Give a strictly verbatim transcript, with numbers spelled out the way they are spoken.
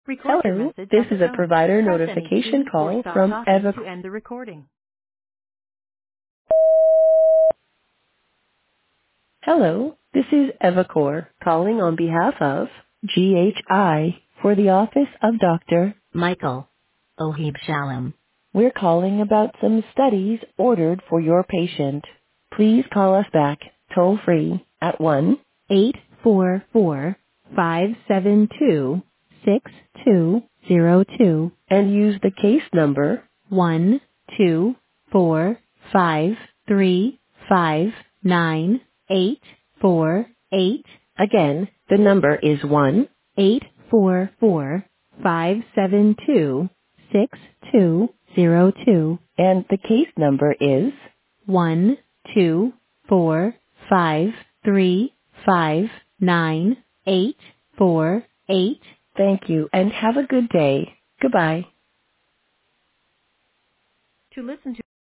Record your Hello, message this at the is a tone. provider Press any notification key or call stop from talking Eva. to end the recording. Hello, this is Evacor calling on behalf of G H I for the office of Doctor Michael Ohib Shalom. We're calling about some studies ordered for your patient. Please call us back toll free at one eight four four, five seven two, six two zero two and use the case number one two four five three five nine eight four eight. Again, the number is one eight four four, five seven two, six two zero two and the case number is one two four five three five nine eight four eight. Thank you and have a good day. Goodbye. To listen to